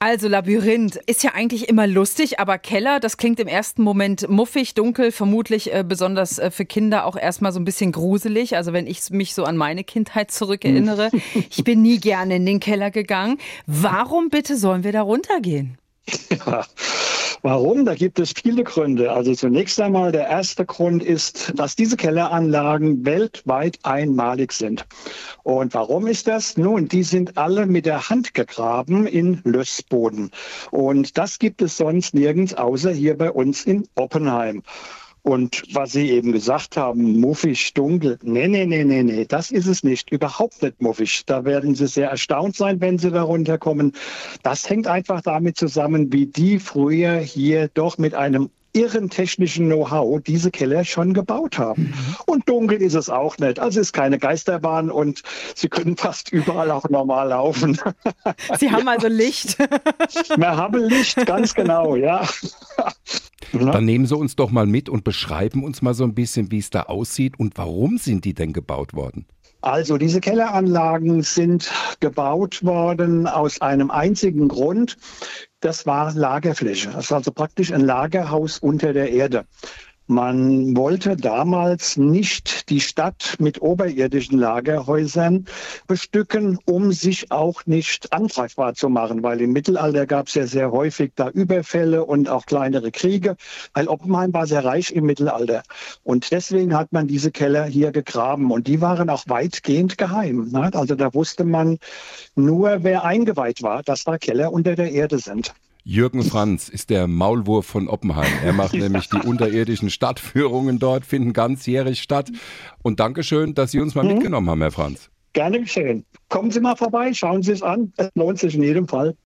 Also Labyrinth ist ja eigentlich immer lustig, aber Keller, das klingt im ersten Moment muffig, dunkel, vermutlich besonders für Kinder auch erstmal so ein bisschen gruselig. Also wenn ich mich so an meine Kindheit zurückerinnere, ich bin nie gerne in den Keller gegangen. Warum bitte sollen wir da runtergehen? Ja, warum? Da gibt es viele Gründe. Also zunächst einmal der erste Grund ist, dass diese Kelleranlagen weltweit einmalig sind. Und warum ist das? Nun, die sind alle mit der Hand gegraben in Lössboden. Und das gibt es sonst nirgends außer hier bei uns in Oppenheim. Und was Sie eben gesagt haben, muffig, dunkel, nee, das ist es nicht, überhaupt nicht muffig. Da werden Sie sehr erstaunt sein, wenn Sie da runterkommen. Das hängt einfach damit zusammen, wie die früher hier doch mit einem irren technischen Know-how diese Keller schon gebaut haben. Und dunkel ist es auch nicht. Also es ist keine Geisterbahn und Sie können fast überall auch normal laufen. Sie haben also Licht. Wir haben Licht, ganz genau, ja. Dann nehmen Sie uns doch mal mit und beschreiben uns mal so ein bisschen, wie es da aussieht und warum sind die denn gebaut worden? Also diese Kelleranlagen sind gebaut worden aus einem einzigen Grund. Das war Lagerfläche. Das ist also praktisch ein Lagerhaus unter der Erde. Man wollte damals nicht die Stadt mit oberirdischen Lagerhäusern bestücken, um sich auch nicht angreifbar zu machen, weil im Mittelalter gab es ja sehr häufig da Überfälle und auch kleinere Kriege, weil Oppenheim war sehr reich im Mittelalter. Und deswegen hat man diese Keller hier gegraben und die waren auch weitgehend geheim. Also da wusste man nur, wer eingeweiht war, dass da Keller unter der Erde sind. Jürgen Franz ist der Maulwurf von Oppenheim. Er macht nämlich die unterirdischen Stadtführungen dort, finden ganzjährig statt. Und Dankeschön, dass Sie uns mal mitgenommen haben, Herr Franz. Gerne geschehen. Kommen Sie mal vorbei, schauen Sie es an. Es lohnt sich in jedem Fall.